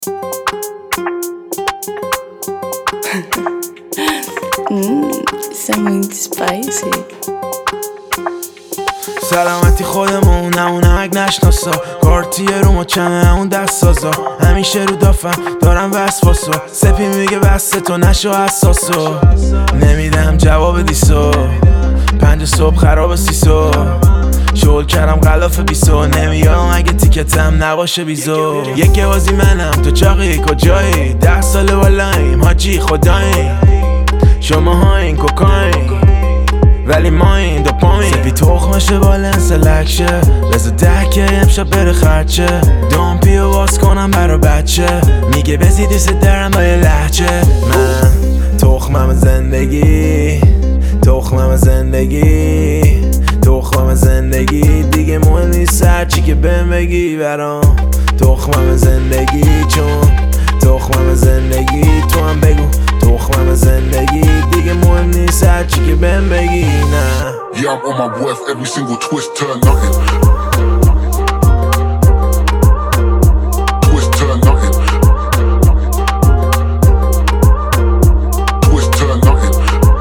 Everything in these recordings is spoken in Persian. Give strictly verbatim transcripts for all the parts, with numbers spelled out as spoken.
Something spicy. سلامتی خودمون نمونک نشناسا کارتی رو مچمه اون دست سازا همیشه رو دافم دارم وسواسا سپی میگه بسته تو نشو حساسا نمیدم جواب دیسو پنج صبح خراب سیسو شغل کردم غلاف بیسو نمیام اگه تیکتم نباشه بیزو یکی بازی منم تو چاقی کجایی ده ساله بالاییم حاجی خداییم شما ها این کوکاین ولی ما این دو پایین سپی تخمشه با لنس لکشه بذار ده که امشب بره خرچه دوم پیو باز کنم برا بچه میگه بزی دوست درم با یه لحچه من تخمم زندگی تخمم زندگی تخمم زندگی دیگه مهم نیست هرچی که بهم بگی برام تخمم زندگی چون تخمم زندگی تو هم بگو تخمم زندگی دیگه مهم نیست هرچی که بهم بگی نه Yeah, I'm on my worth, every single twist turn nothing. Twist turn nothing. Twist turn nothing.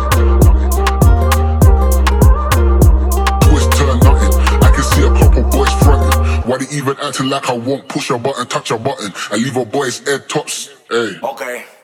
Twist turn nothing. I can see a couple boys fronting. Why they even acting like I won't push a button, touch a button, and leave a boy's head tops? Hey. Okay.